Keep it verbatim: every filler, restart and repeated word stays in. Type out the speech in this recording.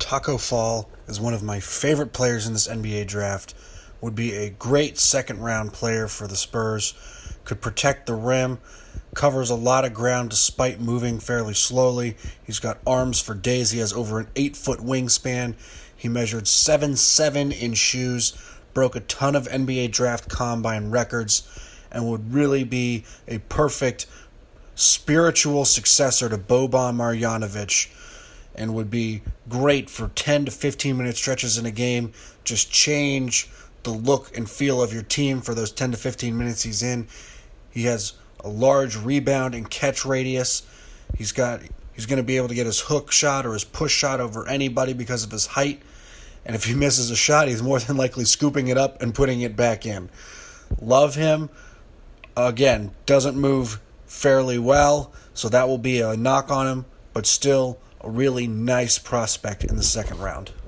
Taco Fall is one of my favorite players in this N B A draft. Would be a great second-round player for the Spurs. Could protect the rim, covers a lot of ground despite moving fairly slowly. He's got arms for days. He has over an eight-foot wingspan. He measured seven seven in shoes, broke a ton of N B A draft combine records, and would really be a perfect spiritual successor to Boban Marjanovic, and would be great for ten to fifteen minute stretches in a game. Just change the look and feel of your team for those ten to fifteen minutes he's in. He has a large rebound and catch radius. He's got he's going to be able to get his hook shot or his push shot over anybody because of his height. And if he misses a shot, he's more than likely scooping it up and putting it back in. Love him. Again, doesn't move fairly well, so that will be a knock on him, but still a really nice prospect in the second round.